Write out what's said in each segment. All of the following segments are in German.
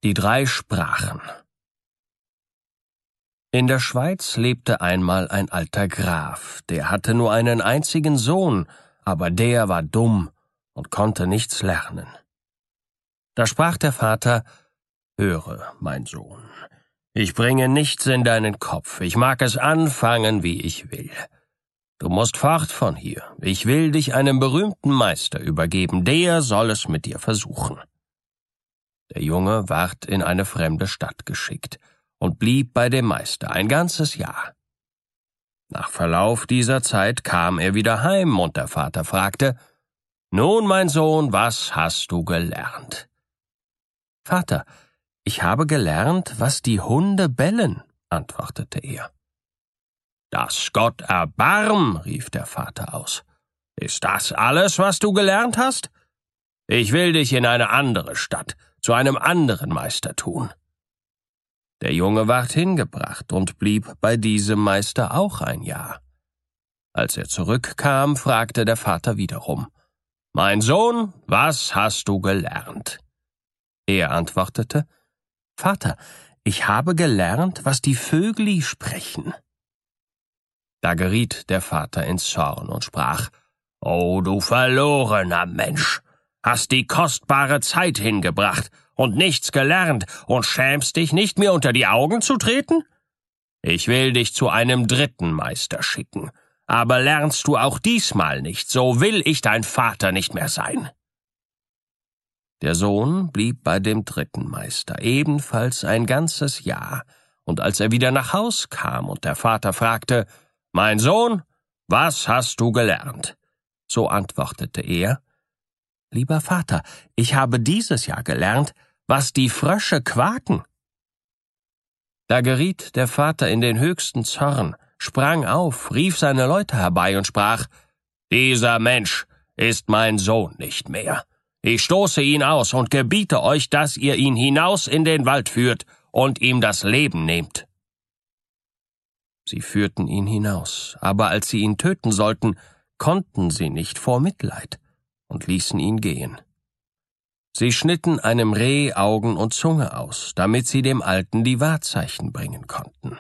Die 3 sprachen. In der Schweiz lebte einmal ein alter Graf, der hatte nur einen einzigen Sohn, aber der war dumm und konnte nichts lernen. Da sprach der Vater: »Höre, mein Sohn, ich bringe nichts in deinen Kopf, ich mag es anfangen, wie ich will. Du musst fort von hier, ich will dich einem berühmten Meister übergeben, der soll es mit dir versuchen.« Der Junge ward in eine fremde Stadt geschickt und blieb bei dem Meister ein ganzes Jahr. Nach Verlauf dieser Zeit kam er wieder heim, und der Vater fragte: »Nun, mein Sohn, was hast du gelernt?« »Vater, ich habe gelernt, was die Hunde bellen«, antwortete er. »Das Gott erbarm«, rief der Vater aus. »Ist das alles, was du gelernt hast? Ich will dich in eine andere Stadt, zu einem anderen Meister tun.« Der Junge ward hingebracht und blieb bei diesem Meister auch ein Jahr. Als er zurückkam, fragte der Vater wiederum: »Mein Sohn, was hast du gelernt?« Er antwortete: »Vater, ich habe gelernt, was die Vögli sprechen.« Da geriet der Vater in Zorn und sprach: »O du verlorener Mensch! Hast die kostbare Zeit hingebracht und nichts gelernt und schämst dich nicht, mir unter die Augen zu treten? Ich will dich zu einem dritten Meister schicken, aber lernst du auch diesmal nicht, so will ich dein Vater nicht mehr sein.« Der Sohn blieb bei dem dritten Meister ebenfalls ein ganzes Jahr, und als er wieder nach Haus kam und der Vater fragte: »Mein Sohn, was hast du gelernt?« so antwortete er: »Lieber Vater, ich habe dieses Jahr gelernt, was die Frösche quaken.« Da geriet der Vater in den höchsten Zorn, sprang auf, rief seine Leute herbei und sprach: »Dieser Mensch ist mein Sohn nicht mehr. Ich stoße ihn aus und gebiete euch, dass ihr ihn hinaus in den Wald führt und ihm das Leben nehmt.« Sie führten ihn hinaus, aber als sie ihn töten sollten, konnten sie nicht vor Mitleid und ließen ihn gehen. Sie schnitten einem Reh Augen und Zunge aus, damit sie dem Alten die Wahrzeichen bringen konnten.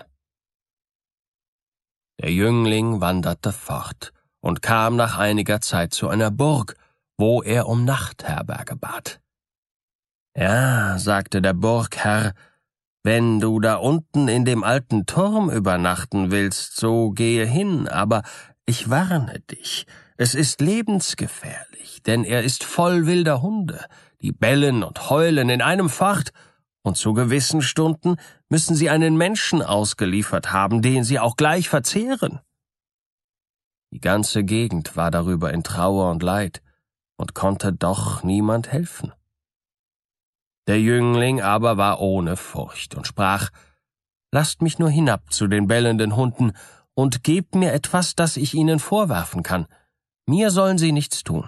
Der Jüngling wanderte fort und kam nach einiger Zeit zu einer Burg, wo er um Nachtherberge bat. »Ja«, sagte der Burgherr, »wenn du da unten in dem alten Turm übernachten willst, so gehe hin, aber ich warne dich, es ist lebensgefährlich, denn er ist voll wilder Hunde, die bellen und heulen in einem fort, und zu gewissen Stunden müssen sie einen Menschen ausgeliefert haben, den sie auch gleich verzehren.« Die ganze Gegend war darüber in Trauer und Leid und konnte doch niemand helfen. Der Jüngling aber war ohne Furcht und sprach: »Lasst mich nur hinab zu den bellenden Hunden und gebt mir etwas, das ich ihnen vorwerfen kann. Mir sollen sie nichts tun.«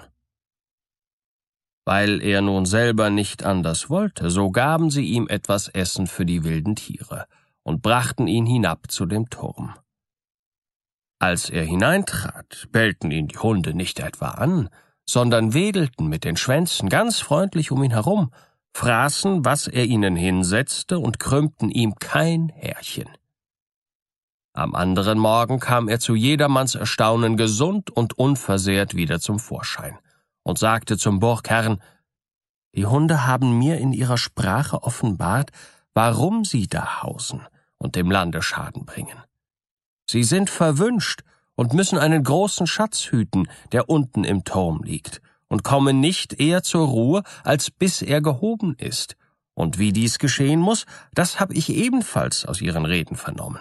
Weil er nun selber nicht anders wollte, so gaben sie ihm etwas Essen für die wilden Tiere und brachten ihn hinab zu dem Turm. Als er hineintrat, bellten ihn die Hunde nicht etwa an, sondern wedelten mit den Schwänzen ganz freundlich um ihn herum, fraßen, was er ihnen hinsetzte, und krümmten ihm kein Härchen. Am anderen Morgen kam er zu jedermanns Erstaunen gesund und unversehrt wieder zum Vorschein und sagte zum Burgherrn: »Die Hunde haben mir in ihrer Sprache offenbart, warum sie da hausen und dem Lande Schaden bringen. Sie sind verwünscht und müssen einen großen Schatz hüten, der unten im Turm liegt, und kommen nicht eher zur Ruhe, als bis er gehoben ist. Und wie dies geschehen muss, das habe ich ebenfalls aus ihren Reden vernommen.«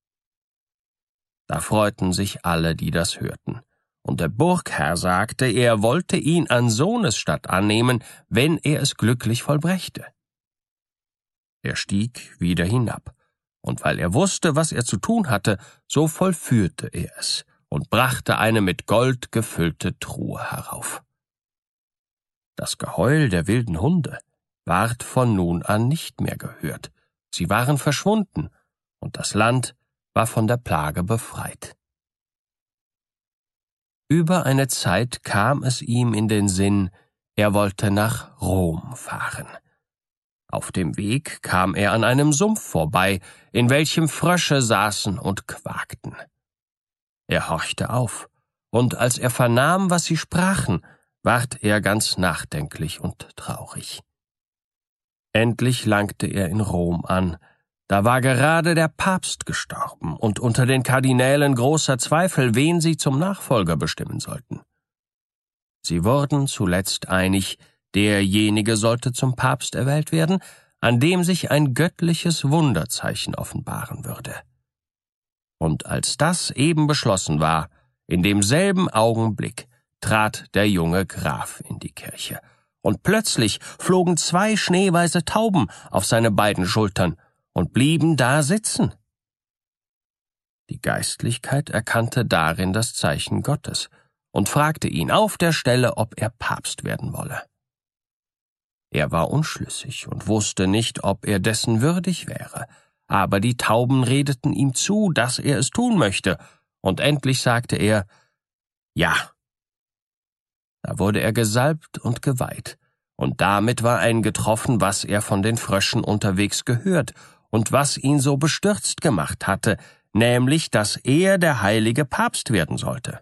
Da freuten sich alle, die das hörten, und der Burgherr sagte, er wollte ihn an Sohnesstatt annehmen, wenn er es glücklich vollbrächte. Er stieg wieder hinab, und weil er wusste, was er zu tun hatte, so vollführte er es und brachte eine mit Gold gefüllte Truhe herauf. Das Geheul der wilden Hunde ward von nun an nicht mehr gehört. Sie waren verschwunden, und das Land war von der Plage befreit. Über eine Zeit kam es ihm in den Sinn, er wollte nach Rom fahren. Auf dem Weg kam er an einem Sumpf vorbei, in welchem Frösche saßen und quakten. Er horchte auf, und als er vernahm, was sie sprachen, ward er ganz nachdenklich und traurig. Endlich langte er in Rom an. Da war gerade der Papst gestorben und unter den Kardinälen großer Zweifel, wen sie zum Nachfolger bestimmen sollten. Sie wurden zuletzt einig, derjenige sollte zum Papst erwählt werden, an dem sich ein göttliches Wunderzeichen offenbaren würde. Und als das eben beschlossen war, in demselben Augenblick trat der junge Graf in die Kirche, und plötzlich flogen 2 schneeweiße Tauben auf seine beiden Schultern und blieben da sitzen. Die Geistlichkeit erkannte darin das Zeichen Gottes und fragte ihn auf der Stelle, ob er Papst werden wolle. Er war unschlüssig und wusste nicht, ob er dessen würdig wäre, aber die Tauben redeten ihm zu, dass er es tun möchte, und endlich sagte er, »Ja.« Da wurde er gesalbt und geweiht, und damit war eingetroffen, was er von den Fröschen unterwegs gehört und was ihn so bestürzt gemacht hatte, nämlich, dass er der heilige Papst werden sollte.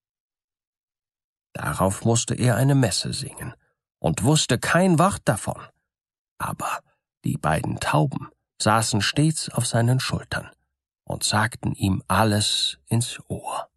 Darauf musste er eine Messe singen und wusste kein Wort davon, aber die beiden Tauben saßen stets auf seinen Schultern und sagten ihm alles ins Ohr.